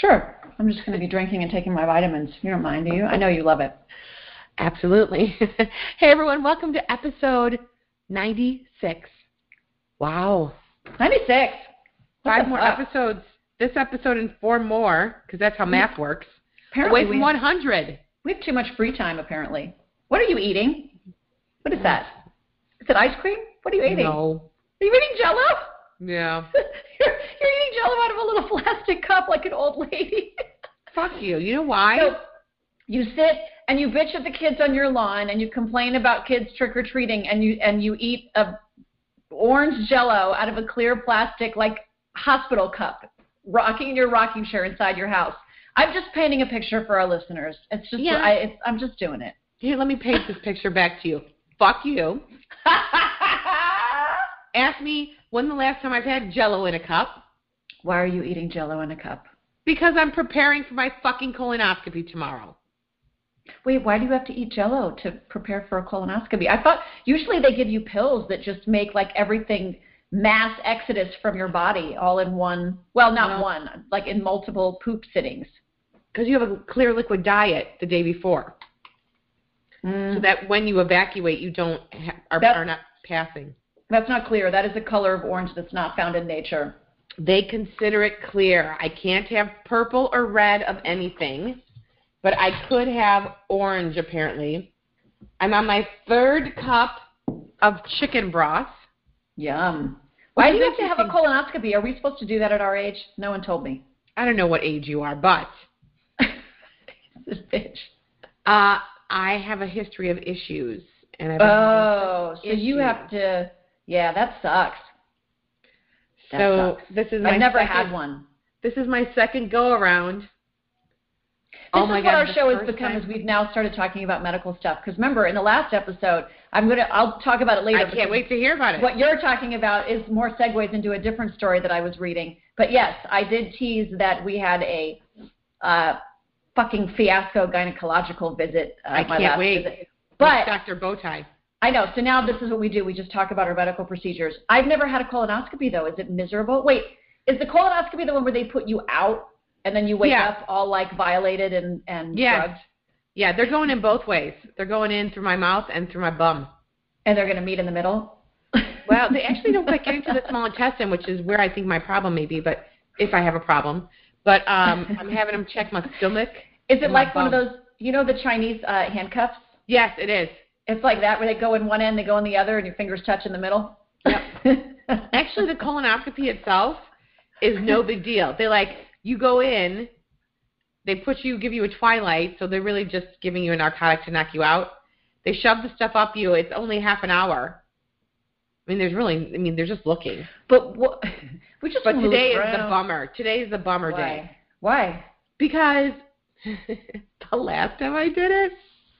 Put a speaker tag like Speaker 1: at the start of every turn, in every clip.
Speaker 1: Sure. I'm just going to be drinking and taking my vitamins. You don't mind, do you? I know you love it.
Speaker 2: Absolutely. Hey, everyone. Welcome to episode 96. Wow.
Speaker 1: 96.
Speaker 2: 5 more episodes. This episode and 4 more, because that's how math works.
Speaker 1: Apparently
Speaker 2: away from 100.
Speaker 1: We have too much free time, apparently. What are you eating? What is that? Is it ice cream? What are you eating?
Speaker 2: No.
Speaker 1: Are you eating Jell-O?
Speaker 2: Yeah.
Speaker 1: You're eating Jell-O out of a little plastic cup like an old lady.
Speaker 2: Fuck you. You know why?
Speaker 1: So you sit and you bitch at the kids on your lawn and you complain about kids trick-or-treating and you eat a orange Jell-O out of a clear plastic like hospital cup, rocking in your rocking chair inside your house. I'm just painting a picture for our listeners. It's just I'm just doing it.
Speaker 2: Here, let me paint this picture back to you. Fuck you. Ask me when the last time I've had Jell-O in a cup.
Speaker 1: Why are you eating Jell-O in a cup?
Speaker 2: Because I'm preparing for my fucking colonoscopy tomorrow.
Speaker 1: Wait, why do you have to eat Jell-O to prepare for a colonoscopy? I thought usually they give you pills that just make like everything mass exodus from your body all in one. Well, not one, like in multiple poop sittings.
Speaker 2: Because you have a clear liquid diet the day before. So that when you evacuate, you are not passing.
Speaker 1: That's not clear. That is a color of orange that's not found in nature.
Speaker 2: They consider it clear. I can't have purple or red of anything, but I could have orange, apparently. I'm on my 3rd cup of chicken broth.
Speaker 1: Yum. Why do you have to have a colonoscopy? Are we supposed to do that at our age? No one told me.
Speaker 2: I don't know what age you are, but
Speaker 1: this bitch.
Speaker 2: I have a history of issues. And
Speaker 1: so you have to, yeah, that sucks.
Speaker 2: So this is
Speaker 1: I've never had one.
Speaker 2: This is my 2nd go-around.
Speaker 1: This is what our show has become, is we've now started talking about medical stuff. Because remember, in the last episode, I'll talk about it later.
Speaker 2: I can't wait to hear about it.
Speaker 1: What you're talking about is more segues into a different story that I was reading. But yes, I did tease that we had a fucking fiasco gynecological visit.
Speaker 2: I can't wait.
Speaker 1: Visit. But
Speaker 2: Dr. Bowtie.
Speaker 1: I know. So now this is what we do. We just talk about our medical procedures. I've never had a colonoscopy, though. Is it miserable? Wait, is the colonoscopy the one where they put you out and then you wake up all like violated and drugged?
Speaker 2: Yeah, they're going in both ways. They're going in through my mouth and through my bum.
Speaker 1: And they're going to meet in the middle?
Speaker 2: Well, they actually don't quite get into the small intestine, which is where I think my problem may be, but if I have a problem. But I'm having them check my stomach.
Speaker 1: Is it like one of those, you know, the Chinese handcuffs?
Speaker 2: Yes, it is.
Speaker 1: It's like that, where they go in one end, they go in the other, and your fingers touch in the middle?
Speaker 2: Yep. Actually, the colonoscopy itself is no big deal. You go in, they give you a Twilight, so they're really just giving you a narcotic to knock you out. They shove the stuff up you. It's only half an hour. They're just looking.
Speaker 1: But
Speaker 2: today is the bummer. Today is the bummer day.
Speaker 1: Why?
Speaker 2: Because the last time I did it,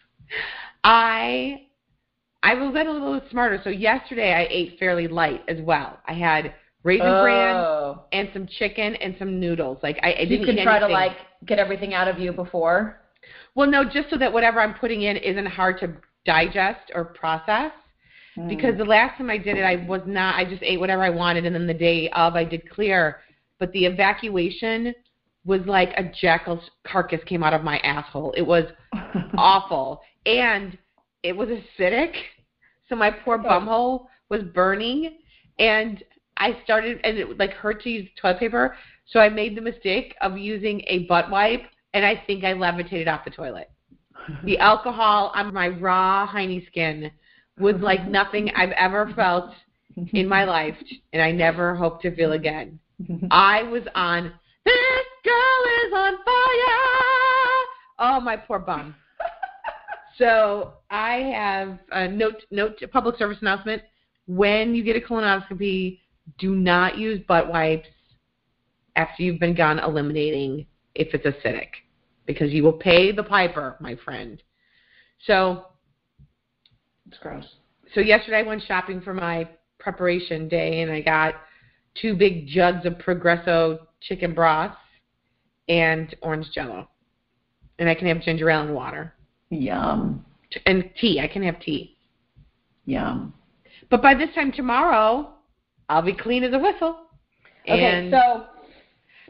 Speaker 2: I was a little smarter. So yesterday I ate fairly light as well. I had Raisin Bran and some chicken and some noodles. I didn't eat anything.
Speaker 1: You could try to get everything out of you before?
Speaker 2: Well, no, just so that whatever I'm putting in isn't hard to digest or process. Because the last time I did it, I just ate whatever I wanted, and then the day of I did clear. But the evacuation was like a jackal's carcass came out of my asshole. It was awful. And it was acidic, so my poor bumhole was burning. And I started, and it hurt to use toilet paper, so I made the mistake of using a butt wipe, and I think I levitated off the toilet. The alcohol on my raw, hiney skin was like nothing I've ever felt in my life, and I never hope to feel again. I was on, this girl is on fire. Oh, my poor bum. So I have a public service announcement. When you get a colonoscopy, do not use butt wipes after you've been done eliminating if it's acidic, because you will pay the piper, my friend. So
Speaker 1: it's gross.
Speaker 2: So yesterday I went shopping for my preparation day, and I got 2 big jugs of Progresso chicken broth and orange Jell-O. And I can have ginger ale and water.
Speaker 1: Yum.
Speaker 2: And tea. I can have tea.
Speaker 1: Yum.
Speaker 2: But by this time tomorrow, I'll be clean as a whistle.
Speaker 1: Okay, so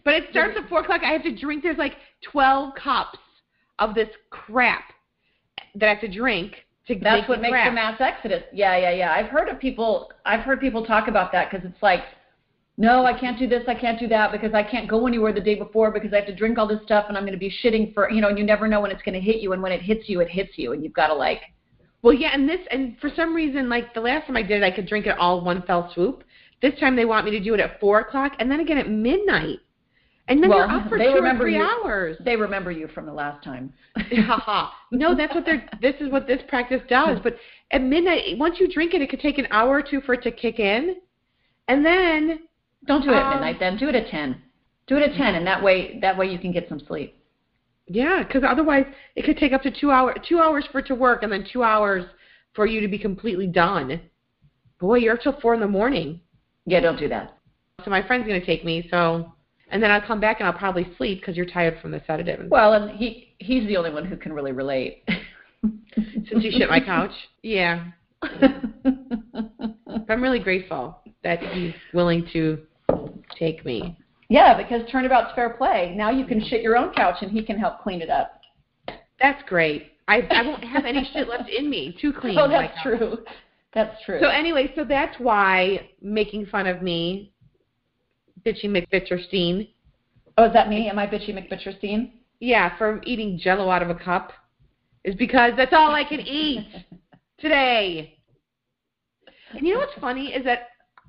Speaker 2: But it starts at 4 o'clock. I have to drink. There's like 12 cups of this crap that I have to drink to
Speaker 1: That's what
Speaker 2: the
Speaker 1: makes
Speaker 2: crap.
Speaker 1: the mass exodus. Yeah. I've heard people talk about that because it's like, no, I can't do this, I can't do that because I can't go anywhere the day before because I have to drink all this stuff and I'm going to be shitting for, and you never know when it's going to hit you, and when it hits you, and you've got to like.
Speaker 2: Well, yeah, and for some reason, like the last time I did it, I could drink it all one fell swoop. This time they want me to do it at 4 o'clock and then again at midnight. And then you're up for 2 or 3 hours.
Speaker 1: They remember you from the last time.
Speaker 2: No, this is what this practice does. But at midnight, once you drink it, it could take an hour or two for it to kick in. And then
Speaker 1: don't do it at midnight then. Do it at 10. Do it at 10, and that way you can get some sleep.
Speaker 2: Yeah, because otherwise it could take up to 2 hours. 2 hours for it to work, and then 2 hours for you to be completely done. Boy, you're up till 4 in the morning.
Speaker 1: Yeah, don't do that.
Speaker 2: So my friend's going to take me, and then I'll come back and I'll probably sleep because you're tired from the sedative.
Speaker 1: Well, and he's the only one who can really relate.
Speaker 2: Since you shit my couch? Yeah. I'm really grateful that he's willing to take me.
Speaker 1: Yeah, because turnabout's fair play. Now you can shit your own couch and he can help clean it up.
Speaker 2: That's great. I won't have any shit left in me to clean.
Speaker 1: Oh, that's true. That's true.
Speaker 2: So anyway, so that's why making fun of me, Bitchy McBitcherstein.
Speaker 1: Oh, is that me? Am I Bitchy McBitcherstein?
Speaker 2: Yeah, for eating Jell-O out of a cup is because that's all I can eat today. And you know what's funny is that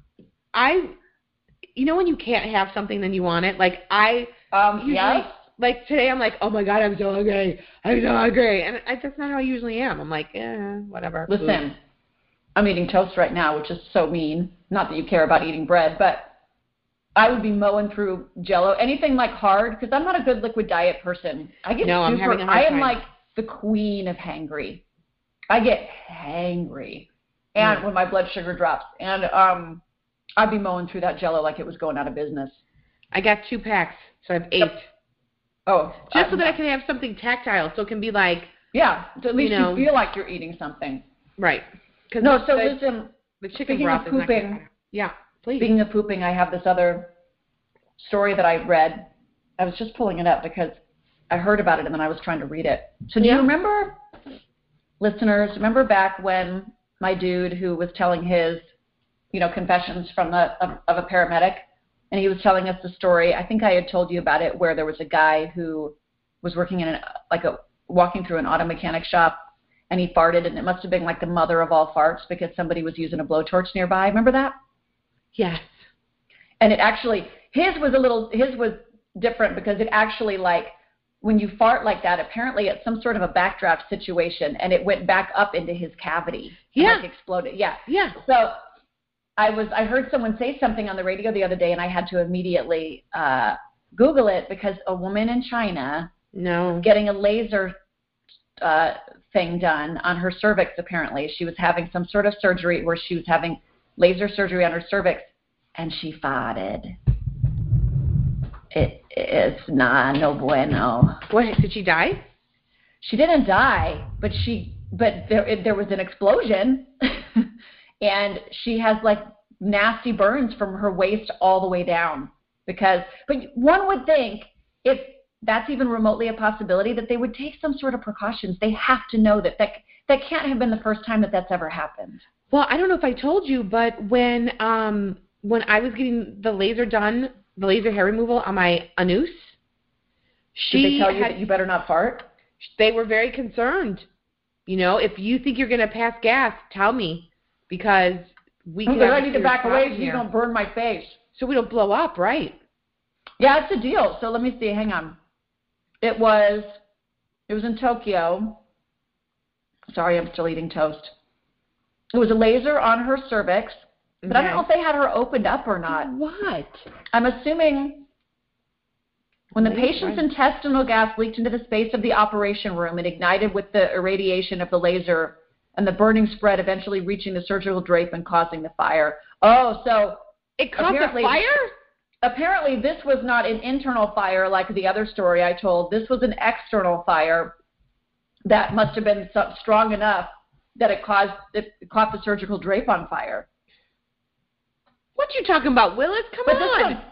Speaker 2: when you can't have something then you want it? Like usually,
Speaker 1: yes.
Speaker 2: Like today I'm like, oh my God, I'm so hungry. I'm so hungry. And that's not how I usually am. I'm like, whatever.
Speaker 1: Listen, I'm eating toast right now, which is so mean. Not that you care about eating bread, but I would be mowing through Jell-O. Anything like hard, because I'm not a good liquid diet person. I'm having a hard time. Like the queen of hangry. I get hangry. And when my blood sugar drops. And I'd be mowing through that Jell-O like it was going out of business.
Speaker 2: I got 2 packs, so I have 8.
Speaker 1: Oh.
Speaker 2: Just so that I can have something tactile, so it can be like.
Speaker 1: Yeah, so at least you feel like you're eating something.
Speaker 2: Right.
Speaker 1: Listen,
Speaker 2: the chicken broth is not good. Yeah, please.
Speaker 1: Speaking of pooping, I have this other story that I read. I was just pulling it up because I heard about it and then I was trying to read it. So do you remember, listeners, back when my dude who was telling his, confessions from of a paramedic, and he was telling us the story. I think I had told you about it, where there was a guy who was working in walking through an auto mechanic shop, and he farted, and it must have been like the mother of all farts because somebody was using a blowtorch nearby. Remember that?
Speaker 2: Yes.
Speaker 1: And it actually, his was different because it actually, like, when you fart like that, apparently it's some sort of a backdraft situation, and it went back up into his cavity.
Speaker 2: Yeah.
Speaker 1: And, exploded. Yeah.
Speaker 2: Yeah.
Speaker 1: So I heard someone say something on the radio the other day, and I had to immediately Google it because a woman in China getting a laser thing done on her cervix, apparently. She was having some sort of surgery where she was having laser surgery on her cervix, and she farted. It's no bueno.
Speaker 2: What, did she die?
Speaker 1: She didn't die, but there was an explosion. And she has like nasty burns from her waist all the way down but one would think if that's even remotely a possibility that they would take some sort of precautions. They have to know that can't have been the first time that's ever happened.
Speaker 2: Well, I don't know if I told you, but when I was getting the laser done, the laser hair removal on my anus,
Speaker 1: did they tell you that you better not fart?
Speaker 2: They were very concerned. If you think you're going to pass gas, tell me. Because we can.
Speaker 1: I need to back away so you don't burn my face.
Speaker 2: So we don't blow up, right?
Speaker 1: Yeah, it's a deal. So let me see. Hang on. It was in Tokyo. Sorry, I'm still eating toast. It was a laser on her cervix, but I don't know if they had her opened up or not.
Speaker 2: What?
Speaker 1: I'm assuming when the patient's intestinal gas leaked into the space of the operation room, it ignited with the irradiation of the laser, and the burning spread, eventually reaching the surgical drape and causing the fire. Oh, so
Speaker 2: it caused a fire?
Speaker 1: Apparently, this was not an internal fire like the other story I told. This was an external fire that must have been strong enough that it caught the surgical drape on fire.
Speaker 2: What you talking about, Willis? Come on.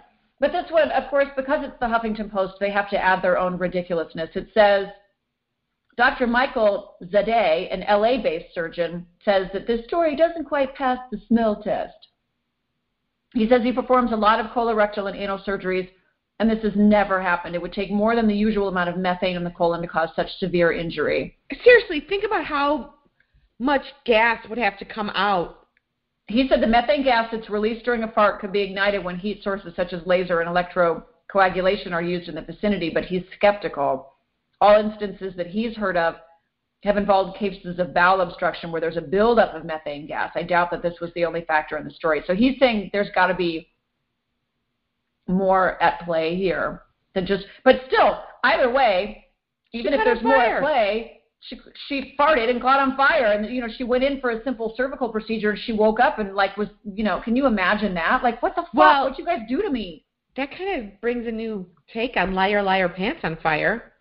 Speaker 1: But this one, of course, because it's the Huffington Post, they have to add their own ridiculousness. It says, Dr. Michael Zadeh, an LA-based surgeon, says that this story doesn't quite pass the smell test. He says he performs a lot of colorectal and anal surgeries, and this has never happened. It would take more than the usual amount of methane in the colon to cause such severe injury.
Speaker 2: Seriously, think about how much gas would have to come out.
Speaker 1: He said the methane gas that's released during a fart could be ignited when heat sources such as laser and electrocoagulation are used in the vicinity, but he's skeptical. All instances that he's heard of have involved cases of bowel obstruction where there's a buildup of methane gas. I doubt that this was the only factor in the story. So he's saying there's got to be more at play here than just, but still, either way, even if there's more at play, she farted and caught on fire, and she went in for a simple cervical procedure, and she woke up and was can you imagine that? What the fuck?
Speaker 2: Well,
Speaker 1: what'd you guys do to me?
Speaker 2: That kind of brings a new take on liar, liar, pants on fire.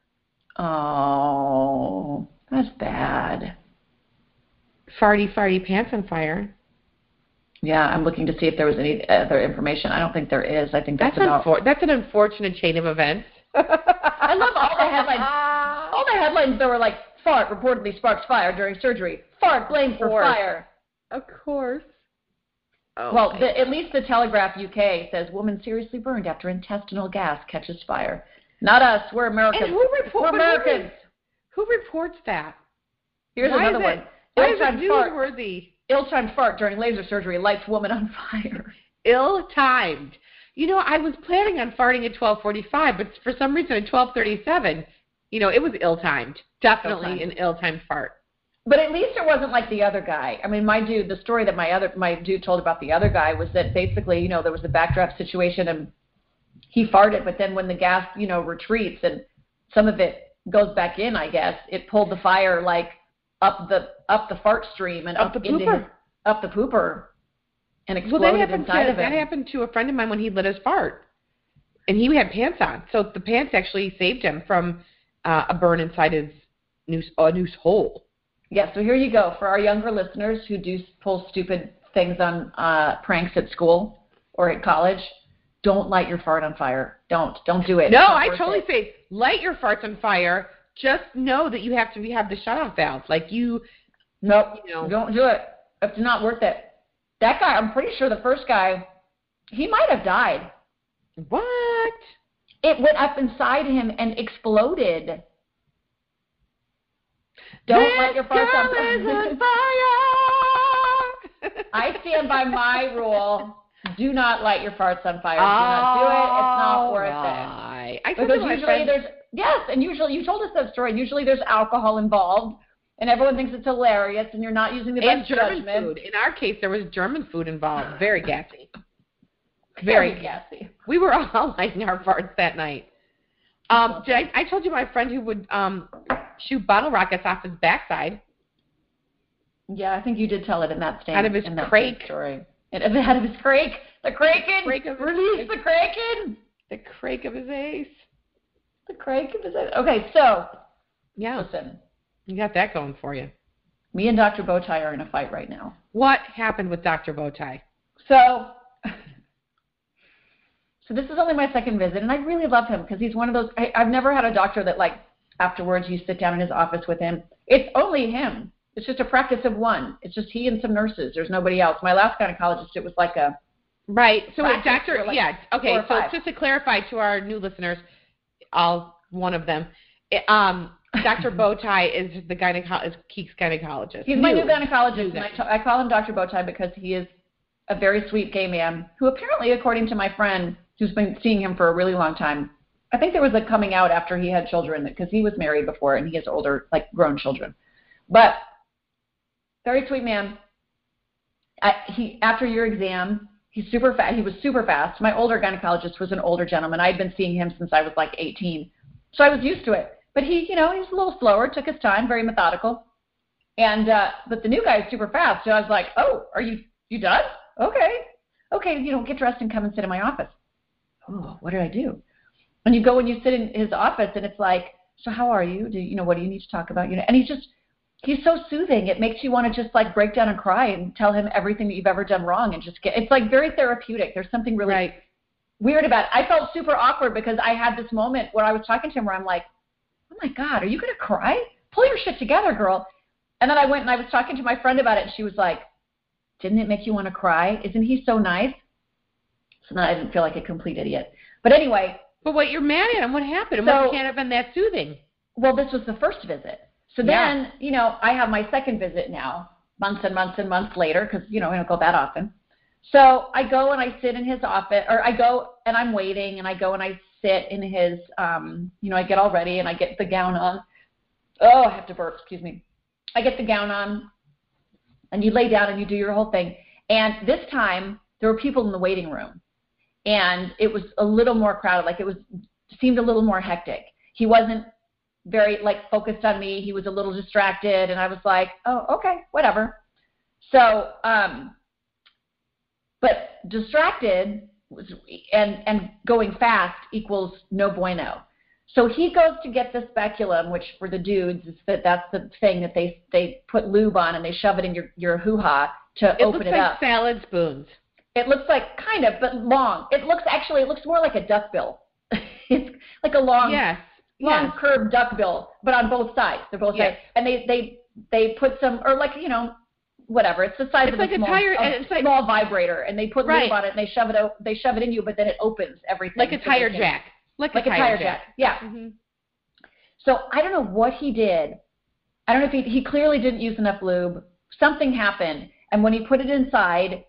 Speaker 1: Oh, that's bad.
Speaker 2: Farty, farty, pants on fire.
Speaker 1: Yeah, I'm looking to see if there was any other information. I don't think there is. I think that's
Speaker 2: an unfortunate chain of events.
Speaker 1: I love all the headlines. All the headlines that were like, fart reportedly sparks fire during surgery. Fart blamed for fire.
Speaker 2: Of course. Oh,
Speaker 1: well, at least the Telegraph UK says woman seriously burned after intestinal gas catches fire. Not us. We're Americans.
Speaker 2: And
Speaker 1: we're Americans.
Speaker 2: Who reports that?
Speaker 1: Here's another one.
Speaker 2: Why is it newsworthy?
Speaker 1: Ill-timed fart during laser surgery lights woman on fire.
Speaker 2: Ill-timed. I was planning on farting at 12:45, but for some reason at 12:37, it was ill-timed. Definitely an ill-timed fart.
Speaker 1: But at least it wasn't like the other guy. I mean, the story that my dude told about the other guy was that basically, there was a backdraft situation and he farted, but then when the gas, retreats and some of it goes back in, I guess, it pulled the fire up the fart stream and up the pooper and exploded inside of it.
Speaker 2: That happened to a friend of mine when he lit his fart, and he had pants on, so the pants actually saved him from a burn inside his noose hole.
Speaker 1: Yeah, so here you go for our younger listeners who do pull stupid things on pranks at school or at college. Don't light your fart on fire. Don't do it.
Speaker 2: No, I totally say light your farts on fire. Just know that you have to have the shutoff valve.
Speaker 1: Nope. Don't do it. It's not worth it. That guy, I'm pretty sure the first guy, he might have died.
Speaker 2: What?
Speaker 1: It went up inside him and exploded. Don't light your farts on fire. I stand by my rule. Do not light your farts on fire. Do not do it. It's not worth it. Because usually there's, and usually, you told us that story, usually there's alcohol involved, and everyone thinks it's hilarious, and you're not using the best judgment.
Speaker 2: German food. In our case, there was German food involved. Very gassy.
Speaker 1: Very gassy.
Speaker 2: We were all lighting our farts that night. I told you my friend who would shoot bottle rockets off his backside.
Speaker 1: Yeah, I think you did tell it in that same
Speaker 2: out of his crake
Speaker 1: story. Out of his crake. The kraken. Release the kraken.
Speaker 2: The crake of his ace.
Speaker 1: The crake of his ace. Okay, so listen.
Speaker 2: You got that going for you.
Speaker 1: Me and Dr. Bowtie are in a fight right now.
Speaker 2: What happened with Dr. Bowtie?
Speaker 1: So this is only my second visit, and I really love him because he's one of those. I've never had a doctor that afterwards you sit down in his office with him. It's only him. It's just a practice of one. It's just he and some nurses. There's nobody else. My last gynecologist, it was like a
Speaker 2: right. So doctor, okay. So just to clarify to our new listeners, one of them, Dr. Bowtie is Keek's gynecologist.
Speaker 1: He's my new gynecologist, and I call him Dr. Bowtie because he is a very sweet gay man who apparently, according to my friend who's been seeing him for a really long time, I think there was a coming out after he had children because he was married before and he has older, grown children. But very sweet man. After your exam, he's super fast. He was super fast. My older gynecologist was an older gentleman. I'd been seeing him since I was 18. So I was used to it. But he was a little slower, took his time, very methodical. And but the new guy is super fast. So I was like, "Oh, are you done? Okay, get dressed and come and sit in my office." Oh, what did I do? And you go and you sit in his office, and it's like, "So how are you? What do you need to talk about?" And he's so soothing. It makes you want to just break down and cry and tell him everything that you've ever done wrong and just it's very therapeutic. There's something really weird about it. I felt super awkward because I had this moment where I was talking to him where I'm like, oh my God, are you going to cry? Pull your shit together, girl. And then I went and I was talking to my friend about it, and she was like, didn't it make you want to cry? Isn't he so nice? So then I didn't feel like a complete idiot. But anyway.
Speaker 2: But what, you're mad at him? What happened? It can't have been that soothing.
Speaker 1: Well, this was the first visit. So then, you know, I have my second visit now, months and months and months later, because, you know, I don't go that often. So I go and I sit in his office, or I go and I'm waiting, and I go and I sit in his, you know, I get all ready and I get the gown on. Oh, I have to burp, excuse me. I get the gown on, and you lay down and you do your whole thing. And this time, there were people in the waiting room, and it was a little more crowded. Like, seemed a little more hectic. He wasn't very, like, focused on me. He was a little distracted, and I was like, oh, okay, whatever. So, but distracted and going fast equals no bueno. So he goes to get the speculum, which for the dudes, that's the thing that they put lube on and they shove it in your hoo-ha to open it up.
Speaker 2: It looks like salad spoons.
Speaker 1: It looks like, kind of, but long. It looks more like a duckbill. It's like a long curved duckbill, but on both sides. They're both sides. And they put some, or like, you know, whatever. It's the size of a small vibrator, and they put lube on it, and they shove it in you, but then it opens everything.
Speaker 2: Like a tire jack. Like a tire jack.
Speaker 1: Yeah. Mm-hmm. So I don't know what he did. I don't know if he clearly didn't use enough lube. Something happened, and when he put it inside,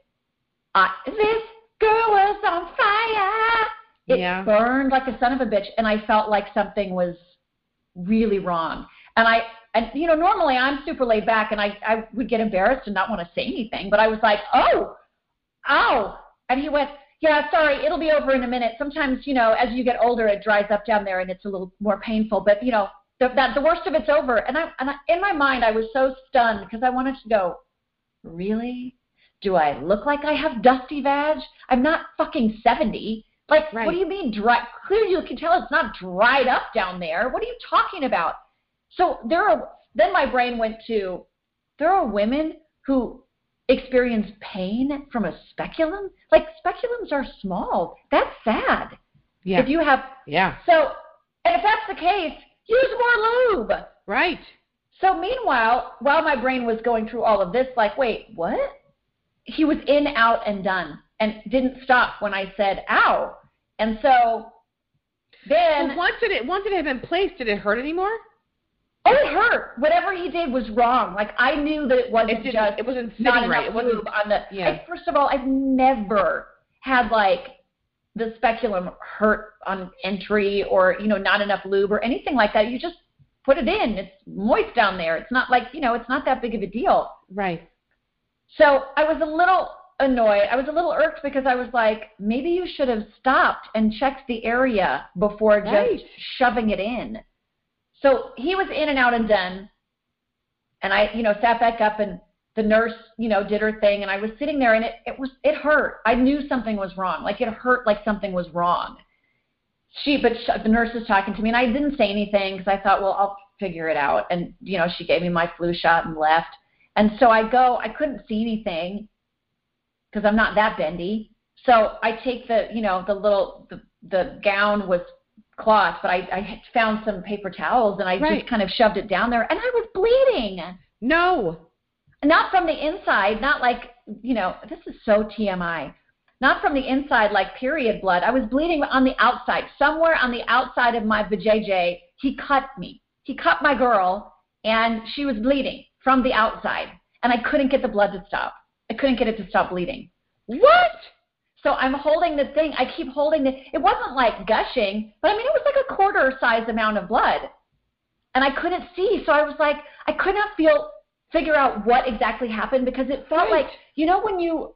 Speaker 1: this girl was on fire. It burned like a son of a bitch, and I felt like something was really wrong. And you know, normally I'm super laid back, and I would get embarrassed and not want to say anything, but I was like, oh, ow. And he went, yeah, sorry, it'll be over in a minute. Sometimes, you know, as you get older, it dries up down there, and it's a little more painful. But, you know, the worst of it's over. And in my mind, I was so stunned because I wanted to go, really? Do I look like I have dusty vag? I'm not fucking 70. Like, What do you mean dry? Clearly you can tell it's not dried up down there. What are you talking about? So then my brain went to, there are women who experience pain from a speculum. Like, speculums are small. That's sad.
Speaker 2: Yeah.
Speaker 1: If you have.
Speaker 2: Yeah.
Speaker 1: So, and if that's the case, use more lube.
Speaker 2: Right.
Speaker 1: So meanwhile, while my brain was going through all of this, like, wait, what? He was in, out, and done, and didn't stop when I said, ow. And so then.
Speaker 2: Well, once it had been placed, did it hurt anymore?
Speaker 1: Oh, it hurt. Whatever he did was wrong. Like, I knew that it wasn't
Speaker 2: sitting right. It wasn't
Speaker 1: on the. First of all, I've never had like the speculum hurt on entry, or, you know, not enough lube or anything like that. You just put it in. It's moist down there. It's not like, you know, it's not that big of a deal.
Speaker 2: Right.
Speaker 1: So I was a little annoyed. I was a little irked because I was like, maybe you should have stopped and checked the area before just shoving it in. So he was in and out and done, and I, you know, sat back up, and the nurse, you know, did her thing, and I was sitting there, and it hurt. I knew something was wrong. Like, it hurt like something was wrong. But the nurse was talking to me, and I didn't say anything because I thought, well, I'll figure it out. And, you know, she gave me my flu shot and left. And so I couldn't see anything because I'm not that bendy. So I take the gown was cloth, but I found some paper towels, and I just kind of shoved it down there, and I was bleeding.
Speaker 2: No.
Speaker 1: Not from the inside, not like, you know, this is so TMI. Not from the inside like period blood. I was bleeding on the outside. Somewhere on the outside of my vajayjay, he cut me. He cut my girl, and she was bleeding from the outside, and I couldn't get the blood to stop. I couldn't get it to stop bleeding.
Speaker 2: What?
Speaker 1: So I'm holding the thing. I keep holding it wasn't like gushing, but I mean, it was like a quarter size amount of blood. And I couldn't see. So I was like, I could not figure out what exactly happened, because it felt like, you know,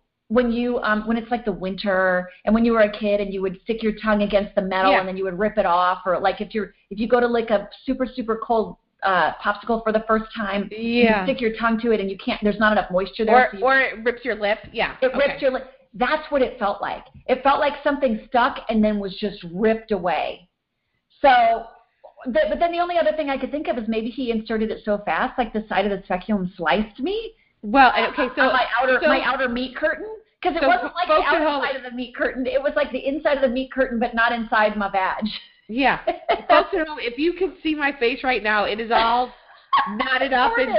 Speaker 1: when it's like the winter, and when you were a kid and you would stick your tongue against the metal and then you would rip it off, or like if you go to like a super, super cold popsicle for the first time, you stick your tongue to it and you can't, there's not enough moisture there.
Speaker 2: Or it rips your lip. Yeah.
Speaker 1: It rips your lip. That's what it felt like. It felt like something stuck and then was just ripped away. So, but then the only other thing I could think of is maybe he inserted it so fast, like the side of the speculum sliced me.
Speaker 2: Well, okay, so
Speaker 1: my outer meat curtain. Because it
Speaker 2: So
Speaker 1: wasn't like the
Speaker 2: folks at home-
Speaker 1: outside of the meat curtain. It was like the inside of the meat curtain, but not inside my vag.
Speaker 2: Yeah. Folks at home, if you can see my face right now, it is all knotted up and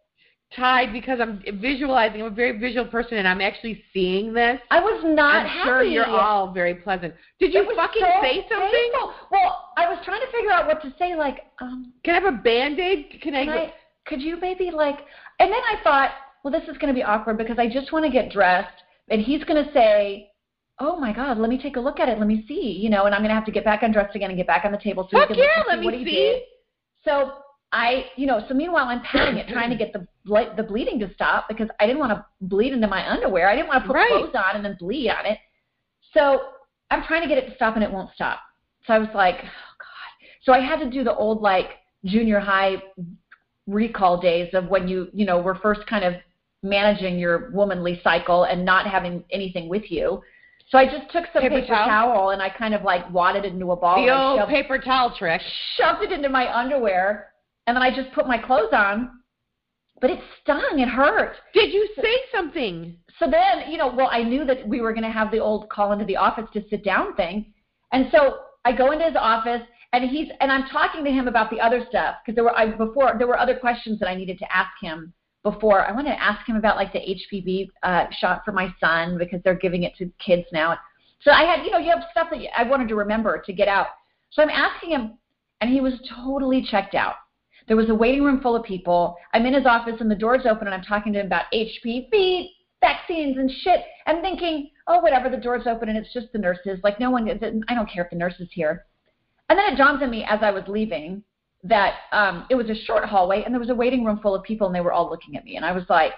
Speaker 2: tied because I'm visualizing. I'm a very visual person, and I'm actually seeing this.
Speaker 1: I was not
Speaker 2: I'm
Speaker 1: happy.
Speaker 2: sure you're all very pleasant. Did you fucking say something?
Speaker 1: Painful. Well, I was trying to figure out what to say, like,
Speaker 2: Can I have a Band-Aid?
Speaker 1: Could you maybe, like, and then I thought, well, this is going to be awkward because I just want to get dressed, and he's going to say, oh, my God, let me take a look at it. Let me see, and I'm going to have to get back undressed again and get back on the table so
Speaker 2: Fuck
Speaker 1: he can
Speaker 2: yeah,
Speaker 1: look
Speaker 2: let
Speaker 1: what
Speaker 2: me
Speaker 1: he
Speaker 2: see.
Speaker 1: did. So so meanwhile I'm patting it, trying to get the bleeding to stop because I didn't want to bleed into my underwear. I didn't want to put clothes on and then bleed on it. So I'm trying to get it to stop and it won't stop. So I was like, oh, God. So I had to do the old, like, junior high recall days of when you were first kind of managing your womanly cycle and not having anything with you. So I just took some paper towel and I kind of, like, wadded it into a ball.
Speaker 2: The old paper towel trick.
Speaker 1: Shoved it into my underwear, and then I just put my clothes on. But it stung. It hurt.
Speaker 2: Did you say something?
Speaker 1: So then, I knew that we were going to have the old call into the office to sit down thing. And so I go into his office, and I'm talking to him about the other stuff because there were other questions that I needed to ask him before. I wanted to ask him about, like, the HPV shot for my son because they're giving it to kids now. So I had, you have stuff that I wanted to remember to get out. So I'm asking him, and he was totally checked out. There was a waiting room full of people. I'm in his office, and the door's open, and I'm talking to him about HPV vaccines and shit. I'm thinking, oh, whatever, the door's open, and it's just the nurses. Like, I don't care if the nurse is here. And then it dawns on me as I was leaving that it was a short hallway, and there was a waiting room full of people, and they were all looking at me. And I was like,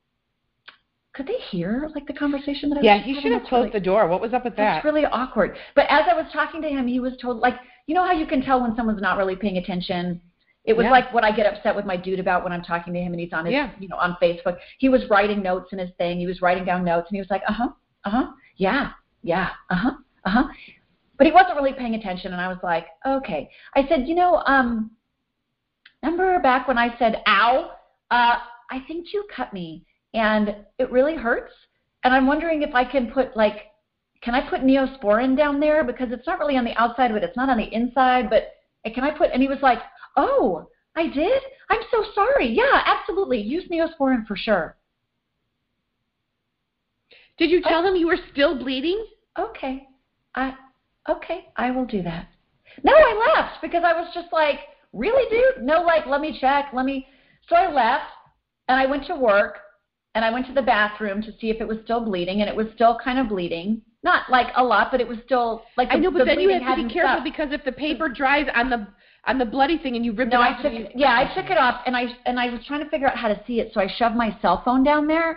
Speaker 1: could they hear, like, the conversation that I was having?
Speaker 2: Yeah, he should have closed the door. What was up with that?
Speaker 1: It's really awkward. But as I was talking to him, he was told, like, you know how you can tell when someone's not really paying attention? It was like what I get upset with my dude about when I'm talking to him and he's on his, on Facebook. He was writing notes in his thing. He was writing down notes, and he was like, yeah, But he wasn't really paying attention, and I was like, okay. I said, remember back when I said, ow? I think you cut me, and it really hurts. And I'm wondering if I can put, like, can I put Neosporin down there? Because it's not really on the outside, but it's not on the inside. But can I put, and he was like, oh, I did? I'm so sorry. Yeah, absolutely. Use Neosporin for sure.
Speaker 2: Did you tell him you were still bleeding?
Speaker 1: Okay. Okay, I will do that. No, I left because I was just like, really, dude? No, like, let me check. So I left, and I went to work, and I went to the bathroom to see if it was still bleeding, and it was still kind of bleeding. Not, like, a lot, but it was still, like,
Speaker 2: I know, but then you have to be careful
Speaker 1: stopped.
Speaker 2: Because if the paper dries on the bloody thing and you rip it off.
Speaker 1: I took it off, and I was trying to figure out how to see it, so I shoved my cell phone down there,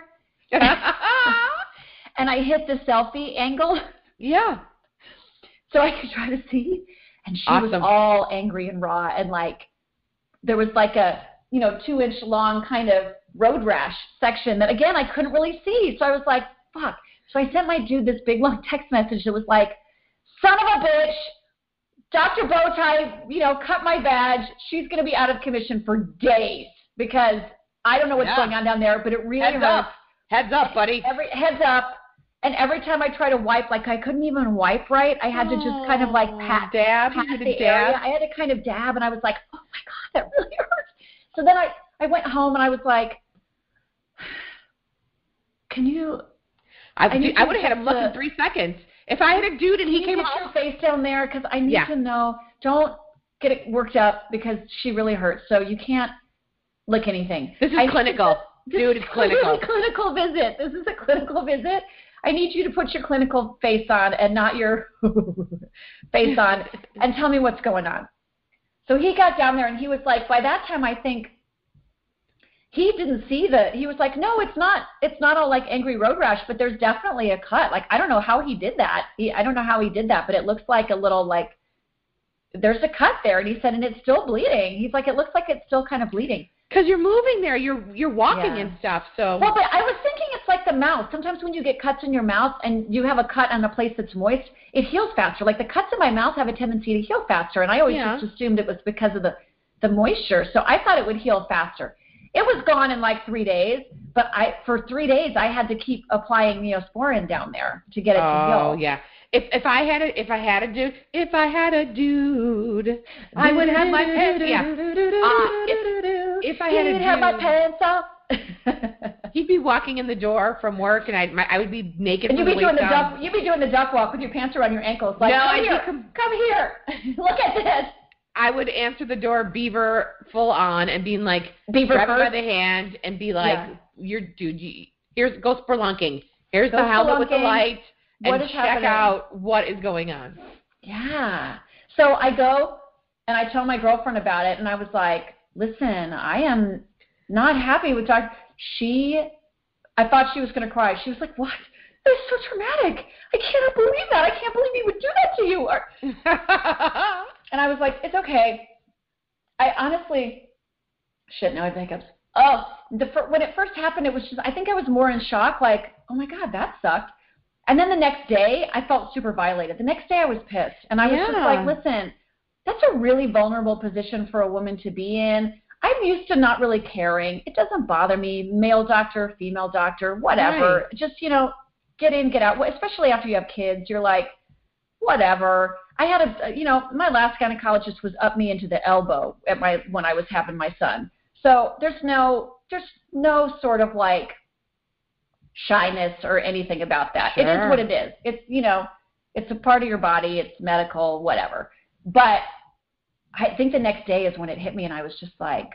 Speaker 1: and I hit the selfie angle.
Speaker 2: Yeah.
Speaker 1: So I could try to see, and she was all angry and raw, and, like, there was, like, a 2-inch long kind of road rash section that, again, I couldn't really see. So I was like, fuck. So I sent my dude this big long text message that was like, son of a bitch, Dr. Bowtie, cut my badge. She's going to be out of commission for days because I don't know what's going on down there, but it really hurts.
Speaker 2: Heads up, buddy.
Speaker 1: Heads up. And every time I try to wipe, like, I couldn't even wipe right. I had to just kind of, like, pat the area. I had to kind of dab, and I was like, oh, my God, that really hurts. So then I went home, and I was like, can you –
Speaker 2: I would have had him look in 3 seconds. If I had a dude and he came
Speaker 1: home. Get your face down there because I need to know. Don't get it worked up because she really hurts. So you can't lick anything.
Speaker 2: This is clinical. Dude, it's clinical.
Speaker 1: This is a clinical visit. This is a clinical visit. I need you to put your clinical face on and not your face on and tell me what's going on. So he got down there and he was like, by that time I think he didn't see he was like, no, it's not all like angry road rash, but there's definitely a cut. Like, I don't know how he did that. I don't know how he did that, but it looks like a little, like, there's a cut there. And he said, and it's still bleeding. He's like, it looks like it's still kind of bleeding.
Speaker 2: Because you're moving there. You're walking and stuff. So.
Speaker 1: Well, but I was thinking it's like the mouth. Sometimes when you get cuts in your mouth and you have a cut on a place that's moist, it heals faster. Like the cuts in my mouth have a tendency to heal faster. And I always just assumed it was because of the moisture. So I thought it would heal faster. It was gone in like 3 days, but for 3 days I had to keep applying Neosporin down there to get it to heal.
Speaker 2: Oh yeah. If I had a dude, I would have my pants. Yeah. If I had a dude,
Speaker 1: have my pants off.
Speaker 2: He'd be walking in the door from work, and I would be naked.
Speaker 1: And
Speaker 2: you'd be
Speaker 1: doing the duck walk with your pants around your ankles. Like, no, come here. Look at this.
Speaker 2: I would answer the door, Beaver full on, and being like, grab him by the hand, and be like, here's go spelunking. Here's the helmet with the light, and check out what is going on.
Speaker 1: Yeah. So I go and I tell my girlfriend about it, and I was like, listen, I am not happy with Dr. I thought she was going to cry. She was like, what? That's so traumatic. I cannot believe that. I can't believe he would do that to you. And I was like, it's okay. I honestly, now I have hiccups. When it first happened, it was just, I think I was more in shock, like, oh my God, that sucked. And then the next day, I felt super violated. The next day, I was pissed. And I was just like, listen, that's a really vulnerable position for a woman to be in. I'm used to not really caring. It doesn't bother me. Male doctor, female doctor, whatever. Right. Just, get in, get out. Especially after you have kids, you're like, whatever. I had my last gynecologist was up me into the elbow when I was having my son. So there's no sort of like shyness or anything about that. Sure. It is what it is. It's, it's a part of your body. It's medical, whatever. But I think the next day is when it hit me, and I was just like,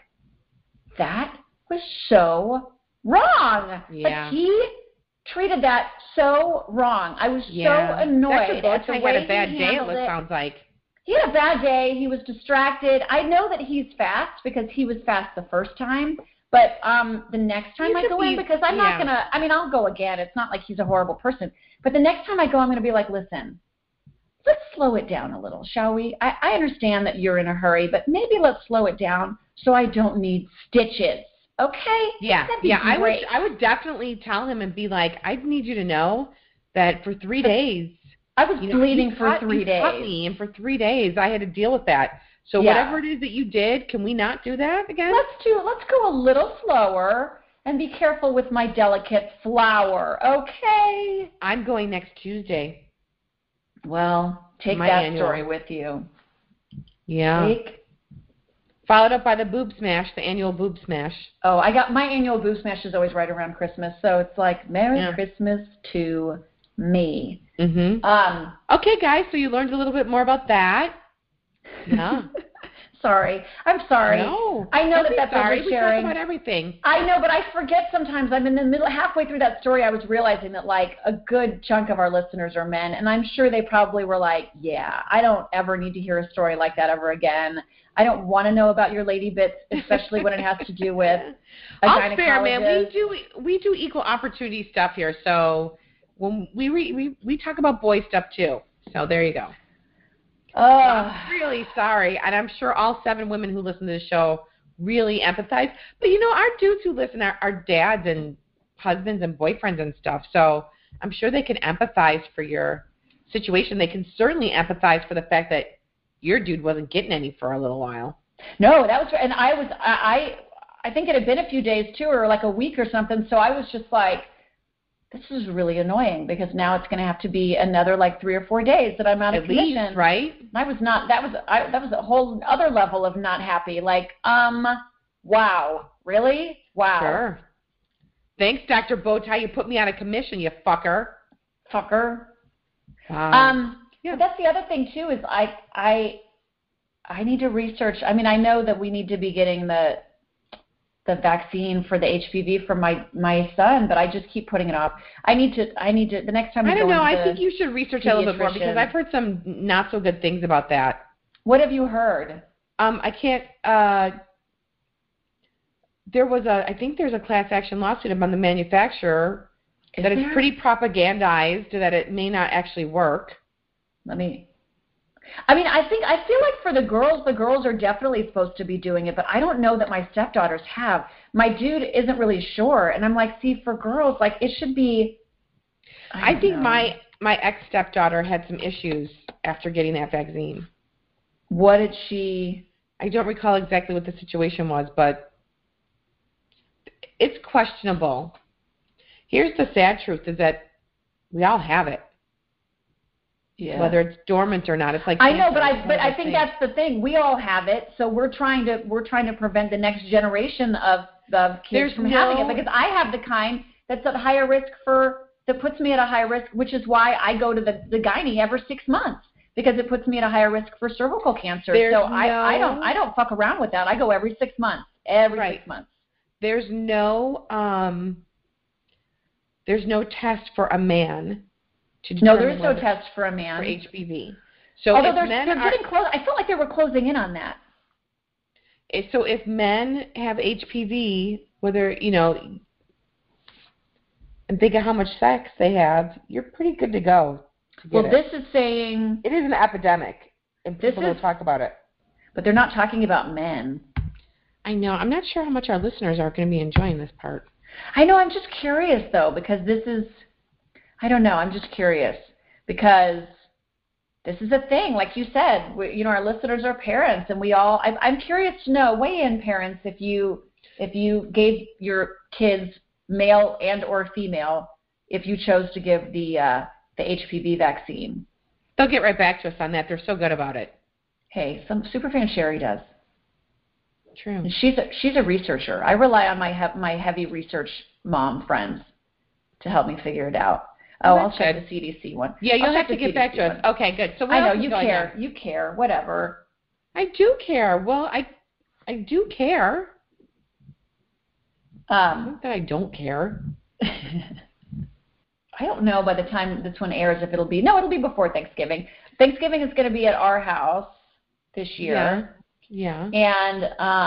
Speaker 1: that was so wrong.
Speaker 2: Yeah.
Speaker 1: Like, he treated that so wrong. I was so annoyed.
Speaker 2: Dr. He had a bad day, it sounds like.
Speaker 1: He had a bad day. He was distracted. I know that he's fast because he was fast the first time. But the next time I go in, because I'm not going to, I'll go again. It's not like he's a horrible person. But the next time I go, I'm going to be like, listen, let's slow it down a little, shall we? I understand that you're in a hurry, but maybe let's slow it down so I don't need stitches. Okay?
Speaker 2: Yeah. I would definitely tell him and be like, I need you to know that for 3 days.
Speaker 1: I was bleeding for 3 days.
Speaker 2: Cut me, and for 3 days I had to deal with that. So whatever it is that you did, can we not do that again?
Speaker 1: Let's go a little slower and be careful with my delicate flower, okay?
Speaker 2: I'm going next Tuesday.
Speaker 1: Well, take that story with you.
Speaker 2: Yeah. Followed up by the boob smash, the annual boob smash.
Speaker 1: Oh, I got my annual boob smash is always right around Christmas, so it's like Merry Christmas to me.
Speaker 2: Mm-hmm. Okay, guys, so you learned a little bit more about that. Yeah.
Speaker 1: Sorry. I'm sorry.
Speaker 2: No.
Speaker 1: I know that's oversharing.
Speaker 2: We talk about everything.
Speaker 1: I know, but I forget sometimes. I'm in the middle, halfway through that story, I was realizing that like a good chunk of our listeners are men, and I'm sure they probably were like, yeah, I don't ever need to hear a story like that ever again. I don't want to know about your lady bits, especially when it has to do with a gynecologist.
Speaker 2: All fair, man. We do equal opportunity stuff here, so when we talk about boy stuff too. So there you go. I'm really sorry, and I'm sure all 7 women who listen to the show really empathize. But, our dudes who listen are dads and husbands and boyfriends and stuff, so I'm sure they can empathize for your situation. They can certainly empathize for the fact that your dude wasn't getting any for a little while.
Speaker 1: No, that was – and I think it had been a few days, too, or like a week or something, so I was just like, this is really annoying because now it's going to have to be another like 3 or 4 days that I'm out of commission.
Speaker 2: At least, right?
Speaker 1: I was not. That was a whole other level of not happy. Like, wow, really? Wow.
Speaker 2: Sure. Thanks, Dr. Bowtie. You put me out of commission, you fucker.
Speaker 1: Fucker.
Speaker 2: Yeah.
Speaker 1: But that's the other thing too is I need to research. I know that we need to be getting the vaccine for the HPV for my son, but I just keep putting it off. I need to the next time
Speaker 2: I don't know. I think you should research a little bit more because I've heard some not so good things about that.
Speaker 1: What have you heard?
Speaker 2: I can't I think there's a class action lawsuit about the manufacturer that it's pretty propagandized that it may not actually work.
Speaker 1: I feel like for the girls are definitely supposed to be doing it, but I don't know that my stepdaughters have. My dude isn't really sure, and I'm like, see, for girls, like it should be. I think
Speaker 2: my ex-stepdaughter had some issues after getting that vaccine.
Speaker 1: What did she?
Speaker 2: I don't recall exactly what the situation was, but it's questionable. Here's the sad truth: is that we all have it.
Speaker 1: Yeah.
Speaker 2: Whether it's dormant or not, it's like
Speaker 1: I know, but I think that's the thing. We all have it, so we're trying to prevent the next generation of kids from having it, because I have the kind that's at higher risk that puts me at a higher risk, which is why I go to the gynae every 6 months, because it puts me at a higher risk for cervical cancer. I don't fuck around with that. I go every 6 months. Every 6 months.
Speaker 2: There's no test for a man.
Speaker 1: No, there is no test for a man
Speaker 2: for HPV. So
Speaker 1: although they're getting close, I felt like they were closing in on that.
Speaker 2: So if men have HPV, whether and think of how much sex they have, you're pretty good to go.
Speaker 1: This is saying
Speaker 2: it is an epidemic, and people don't talk about it.
Speaker 1: But they're not talking about men.
Speaker 2: I know. I'm not sure how much our listeners are going to be enjoying this part.
Speaker 1: I know. I'm just curious though, because this is. I don't know. I'm just curious because this is a thing. Like you said, our listeners are parents, and we all. I'm curious to know. Weigh in, parents, if you gave your kids, male and or female, if you chose to give the HPV vaccine.
Speaker 2: They'll get right back to us on that. They're so good about it.
Speaker 1: Hey, some superfan Sherry does.
Speaker 2: True.
Speaker 1: And she's a researcher. I rely on my heavy research mom friends to help me figure it out. Oh, I'll check the CDC one.
Speaker 2: Yeah, you'll have to get back to us. Okay, good. So
Speaker 1: I know you care. You care. Whatever.
Speaker 2: I do care. Well, I do care. Not that I don't care.
Speaker 1: I don't know by the time this one airs if it'll be. No, it'll be before Thanksgiving. Thanksgiving is going to be at our house this year.
Speaker 2: Yeah.
Speaker 1: And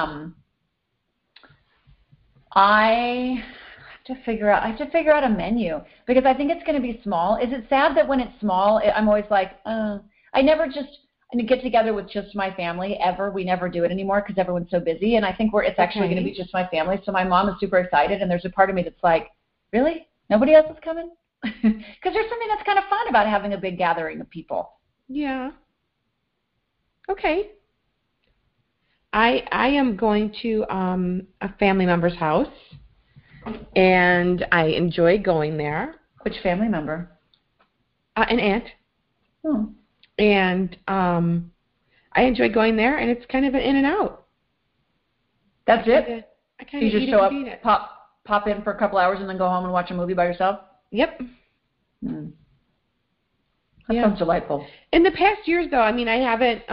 Speaker 1: I have to figure out a menu, because I think it's going to be small. Is it sad that when it's small, I'm always like, I never just get together with just my family ever. We never do it anymore because everyone's so busy. And I think it's actually going to be just my family. So my mom is super excited, and there's a part of me that's like, really? Nobody else is coming? Because there's something that's kind of fun about having a big gathering of people.
Speaker 2: Yeah. Okay. I am going to a family member's house, and I enjoy going there.
Speaker 1: Which family member?
Speaker 2: An aunt.
Speaker 1: Oh.
Speaker 2: And I enjoy going there, and it's kind of an in and out.
Speaker 1: That's it? So you just show up, pop in for a couple hours, and then go home and watch a movie by yourself?
Speaker 2: Yep.
Speaker 1: That sounds delightful.
Speaker 2: In the past years, though, I mean, I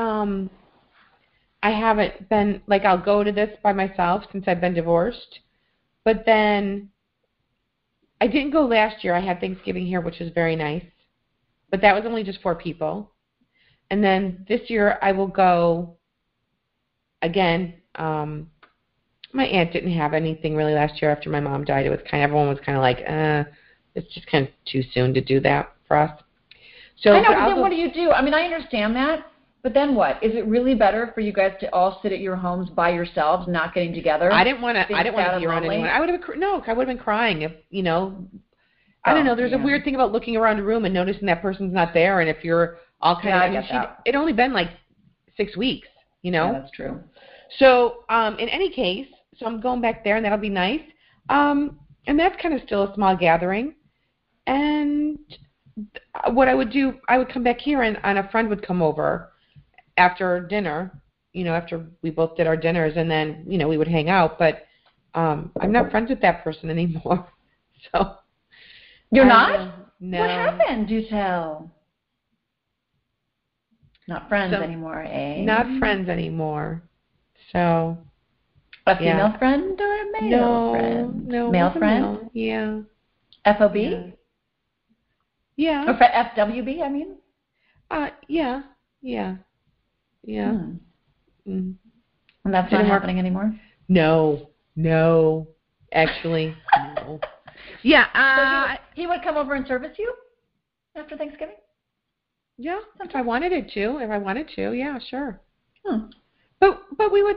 Speaker 2: haven't been, like, I'll go to this by myself since I've been divorced. But then I didn't go last year. I had Thanksgiving here, which was very nice. But that was only just 4 people. And then this year I will go again. My aunt didn't have anything really last year after my mom died. It was everyone was kind of like, it's just kind of too soon to do that for us. So
Speaker 1: I know, but then what do you do? I mean, I understand that. But then what? Is it really better for you guys to all sit at your homes by yourselves, not getting together?
Speaker 2: I didn't want to be around anyone. I would have been crying if, I don't know. There's a weird thing about looking around a room and noticing that person's not there, and if you're all kind of, it only been like 6 weeks,
Speaker 1: Yeah, that's true.
Speaker 2: So, in any case, so I'm going back there, and that'll be nice. And that's kind of still a small gathering. And what I would do, I would come back here, and a friend would come over after dinner, after we both did our dinners, and then, we would hang out. But I'm not friends with that person anymore. So
Speaker 1: you're not?
Speaker 2: No.
Speaker 1: What happened? Do tell. Not friends anymore, eh?
Speaker 2: Not friends anymore. So.
Speaker 1: A female friend or a male friend? No. Male friend?
Speaker 2: Yeah.
Speaker 1: FOB?
Speaker 2: Yeah.
Speaker 1: Or FWB, I mean?
Speaker 2: Yeah.
Speaker 1: And that's not happening anymore?
Speaker 2: No. Actually, no. Yeah.
Speaker 1: So he would come over and service you after Thanksgiving?
Speaker 2: Yeah, if I wanted it to. If I wanted to, yeah, sure. But we would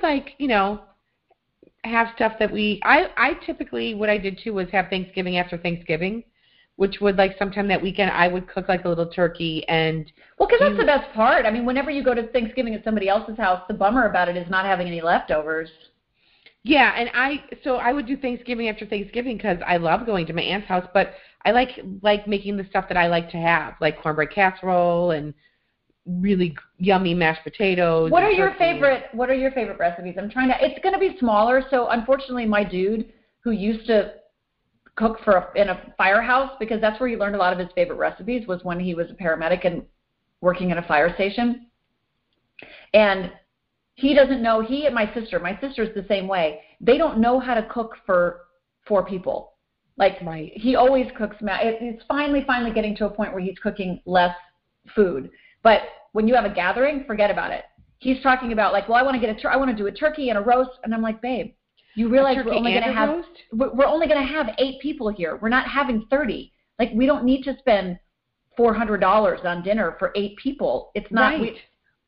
Speaker 2: have stuff that I typically, what I did too was have Thanksgiving after Thanksgiving, which would sometime that weekend I would cook a little turkey and.
Speaker 1: Well, because that's the best part. I mean, whenever you go to Thanksgiving at somebody else's house, the bummer about it is not having any leftovers.
Speaker 2: Yeah, and I would do Thanksgiving after Thanksgiving because I love going to my aunt's house, but I like making the stuff that I like to have, like cornbread casserole and really yummy mashed potatoes.
Speaker 1: What are your favorite recipes? It's going to be smaller, so unfortunately my dude who used to cook in a firehouse, because that's where he learned a lot of his favorite recipes, was when he was a paramedic and working in a fire station. And he doesn't know, he and my sister's the same way. They don't know how to cook for 4 people. Like, right. He always cooks, it's finally getting to a point where he's cooking less food. But when you have a gathering, forget about it. He's talking about, like, well, I want to do a turkey and a roast. And I'm like, babe, you realize we're only going to have 8 people here. We're not having 30. Like, we don't need to spend $400 on dinner for 8 people. It's not. Right.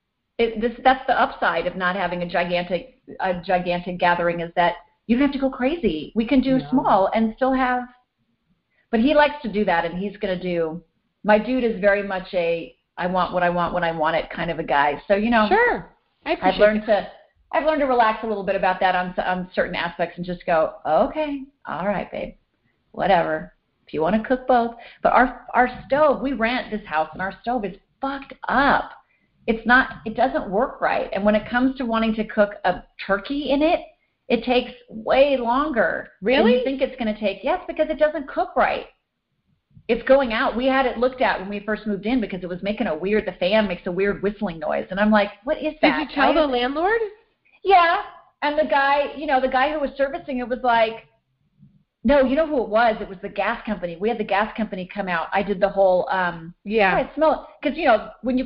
Speaker 1: That's the upside of not having a gigantic gathering, is that you don't have to go crazy. We can do small and still have. But he likes to do that, and he's going to do. My dude is very much a I want what I want when I want it kind of a guy. So
Speaker 2: sure,
Speaker 1: I've learned to relax a little bit about that on certain aspects and just go, okay, all right, babe, whatever. If you want to cook both, but our stove, we rent this house, and our stove is fucked up. It doesn't work right. And when it comes to wanting to cook a turkey in it, it takes way longer.
Speaker 2: Really?
Speaker 1: than you think it's going to take. Yes, because it doesn't cook right. It's going out. We had it looked at when we first moved in because it was making the fan makes a weird whistling noise. And I'm like, what is that?
Speaker 2: Did you tell the landlord?
Speaker 1: Yeah. And the guy who was servicing it was like, no, you know who it was? It was the gas company. We had the gas company come out. I did the whole, I smell it. Because, when you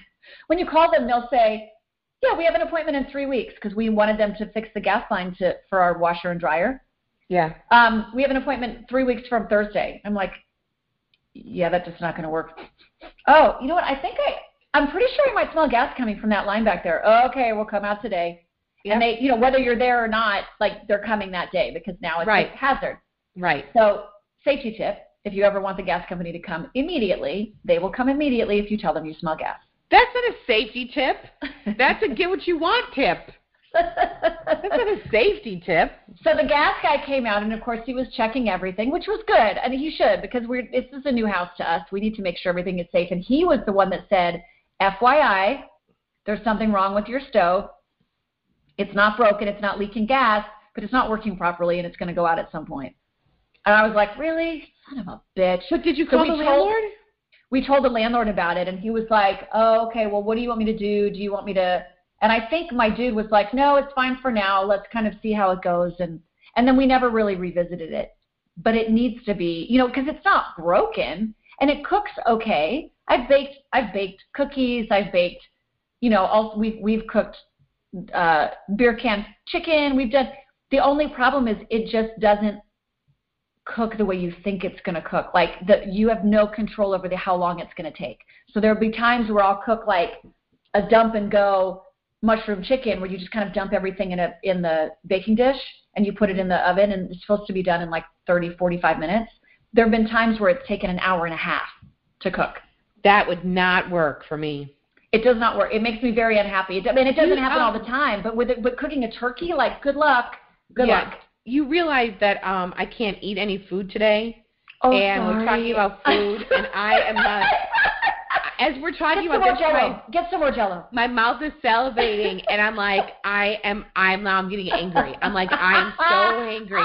Speaker 1: call them, they'll say, yeah, we have an appointment in 3 weeks because we wanted them to fix the gas line for our washer and dryer.
Speaker 2: Yeah.
Speaker 1: We have an appointment 3 weeks from Thursday. I'm like, yeah, that's just not going to work. Oh, you know what? I'm pretty sure you might smell gas coming from that line back there. Okay, we'll come out today. Yep. And they, whether you're there or not, like, they're coming that day because now it's a hazard.
Speaker 2: Right.
Speaker 1: So, safety tip, if you ever want the gas company to come immediately, they will come immediately if you tell them you smell gas.
Speaker 2: That's not a safety tip. That's a get what you want tip. That's not a safety tip.
Speaker 1: So the gas guy came out, and of course he was checking everything, which was good. And he should, because this is a new house to us. We need to make sure everything is safe. And he was the one that said, FYI, there's something wrong with your stove. It's not broken. It's not leaking gas, but it's not working properly, and it's going to go out at some point. And I was like, really? Son of a bitch.
Speaker 2: But did you call the landlord?
Speaker 1: We told the landlord about it, and he was like, oh, okay, well, what do you want me to do? Do you want me to? And I think my dude was like, no, it's fine for now. Let's kind of see how it goes. And then we never really revisited it. But it needs to be, because it's not broken, and it cooks okay. I've baked cookies. I've baked, we've cooked beer can chicken. We've done. The only problem is it just doesn't cook the way you think it's going to cook. Like, you have no control over how long it's going to take. So there'll be times where I'll cook like a dump and go mushroom chicken, where you just kind of dump everything in the baking dish and you put it in the oven, and it's supposed to be done in like 30, 45 minutes. There have been times where it's taken an hour and a half to cook.
Speaker 2: That would not work for me.
Speaker 1: It does not work. It makes me very unhappy. It doesn't happen all the time, but with cooking a turkey, like, good luck. Good luck.
Speaker 2: You realize that I can't eat any food today,
Speaker 1: and
Speaker 2: we're talking about food, and I am not. As we're talking about this,
Speaker 1: get some more Jell-O.
Speaker 2: My mouth is salivating, and I'm like, I'm getting angry. I'm like, I'm so angry.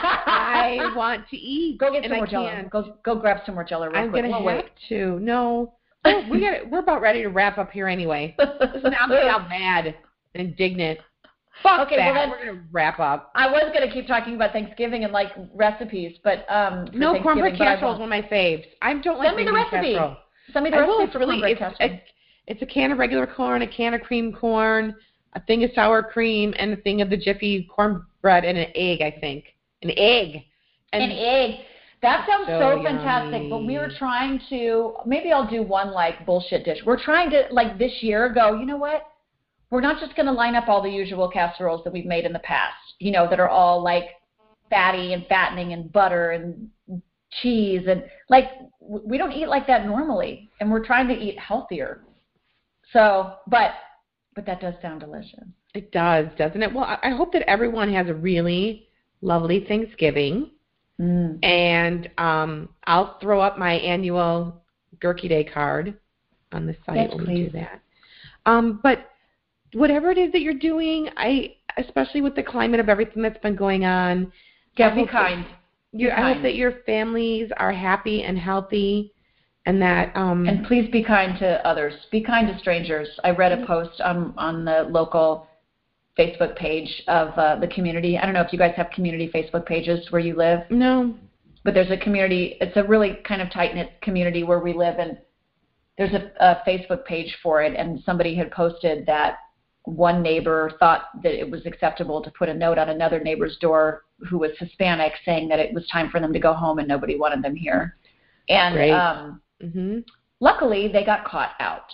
Speaker 2: I want to eat.
Speaker 1: Go get some more Jell-O. Go grab some more Jell-O real quick.
Speaker 2: I'm gonna have to. No, we're about ready to wrap up here anyway. Listen, I'm getting out mad and indignant. Fuck that. Well, then, we're going to wrap up.
Speaker 1: I was going to keep talking about Thanksgiving and, like, recipes, but
Speaker 2: no, cornbread casserole is one of my faves. I don't like
Speaker 1: the recipe.
Speaker 2: Casserole.
Speaker 1: Send me the recipe for cornbread casserole.
Speaker 2: It's a can of regular corn, a can of cream corn, a thing of sour cream, and a thing of the Jiffy cornbread, and an egg, I think. An egg.
Speaker 1: An egg. That sounds so fantastic, but we were trying to, maybe I'll do one, like, bullshit dish. We're trying to, like, this year go, you know what? We're not just going to line up all the usual casseroles that we've made in the past, that are all like fatty and fattening and butter and cheese. And like, we don't eat like that normally. And we're trying to eat healthier. So, but But that does sound delicious.
Speaker 2: It does, doesn't it? Well, I hope that everyone has a really lovely Thanksgiving. And I'll throw up my annual Gurkey Day card on the site when we do that. But whatever it is that you're doing, especially with the climate of everything that's been going on,
Speaker 1: be kind.
Speaker 2: I hope that your families are happy and healthy, and that
Speaker 1: and please be kind to others. Be kind to strangers. I read a post on the local Facebook page of the community. I don't know if you guys have community Facebook pages where you live.
Speaker 2: No.
Speaker 1: But there's a community. It's a really kind of tight-knit community where we live, and there's a Facebook page for it, and somebody had posted that one neighbor thought that it was acceptable to put a note on another neighbor's door who was Hispanic saying that it was time for them to go home and nobody wanted them here. And luckily, they got caught out.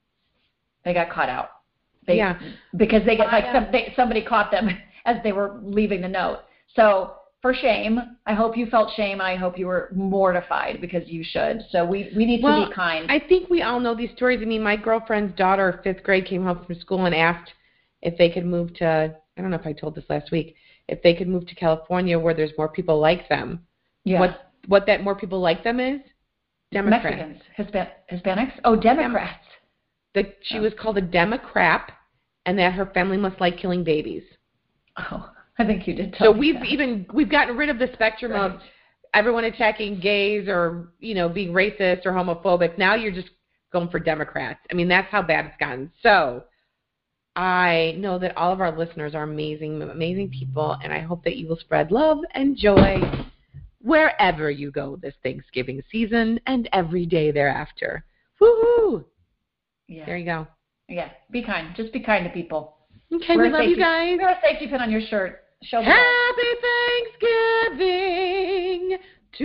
Speaker 1: Because they get somebody caught them as they were leaving the note. So for shame, I hope you felt shame, and I hope you were mortified, because you should. So we need to be kind.
Speaker 2: I think we all know these stories. I mean, my girlfriend's daughter, 5th grade, came home from school and asked if they could move to, I don't know if I told this last week, if they could move to California where there's more people like them.
Speaker 1: Yeah.
Speaker 2: What that more people like them is? Democrats.
Speaker 1: Mexicans. Hispanics? Oh, Democrats.
Speaker 2: She was called a Democrat, and that her family must like killing babies.
Speaker 1: Oh, I think you did tell me that.
Speaker 2: We've gotten rid of the spectrum of everyone attacking gays or, being racist or homophobic. Now you're just going for Democrats. I mean, that's how bad it's gotten. So I know that all of our listeners are amazing, amazing people, and I hope that you will spread love and joy wherever you go this Thanksgiving season and every day thereafter. Woohoo!
Speaker 1: Yeah.
Speaker 2: There you go.
Speaker 1: Yeah, be kind. Just be kind to people.
Speaker 2: Okay, we love you guys.
Speaker 1: Wear a safety pin on your shirt.
Speaker 2: Happy Thanksgiving to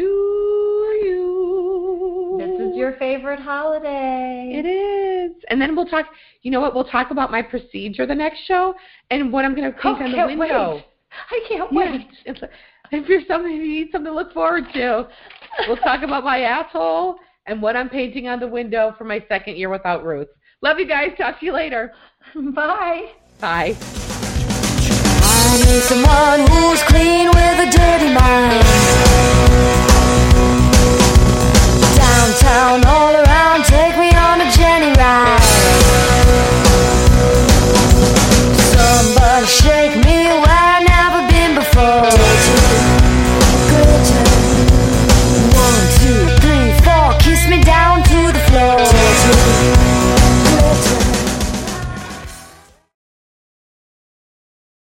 Speaker 2: you.
Speaker 1: This is your favorite holiday.
Speaker 2: It is. And then we'll talk, you know what, we'll talk about my procedure the next show and what I'm going to paint on the window.
Speaker 1: I can't wait.
Speaker 2: If you need something to look forward to, we'll talk about my asshole and what I'm painting on the window for my second year without Ruth. Love you guys. Talk to you later.
Speaker 1: Bye.
Speaker 2: Bye.
Speaker 3: I need someone who's clean with a dirty mind.